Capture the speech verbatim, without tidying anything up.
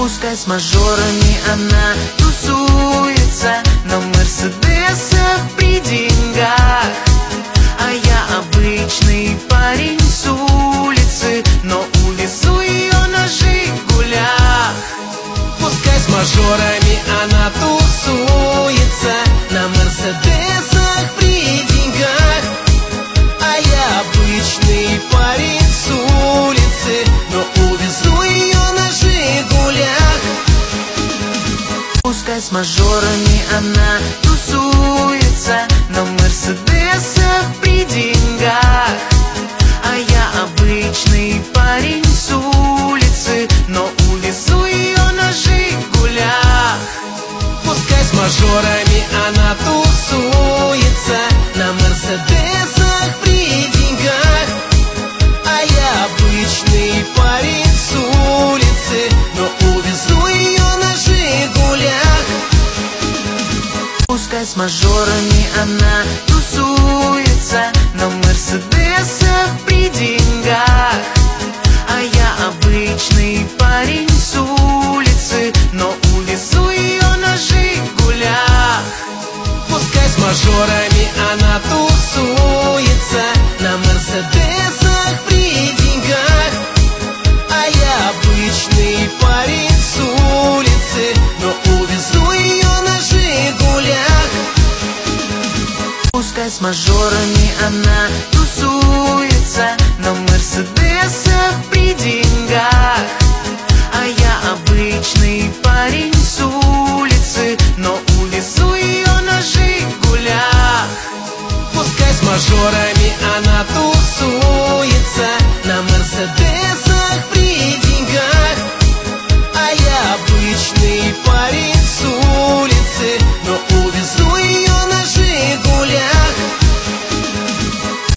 Пускай с мажорами она тусуется, на мерседесах при деньгах. А я обычный парень с улицы, но увезу ее на жигулях. Пускай с мажорами она тусуется, на мерседесах при деньгах. А я обычный парень с улицы, но увезу ее на жигулях. Пускай с мажорами она тусуется, на мерседесах при деньгах. А я обычный парень с улицы, но увезу ее на жигулях. Пускай с мажорами она тусуется, на мерседесах при деньгах. А я обычный парень с улицы, но увезу ее на жигулях. Пускай с мажорами она тусуется, на мерседесах при деньгах. А я обычный парень с улицы, но увезу ее на жигулях. Пускай с мажорами она тусуется, на мерседесах при деньгах. А я обычный парень с улицы, но увезу ее на жигулях. Пускай с мажорами она тусуется,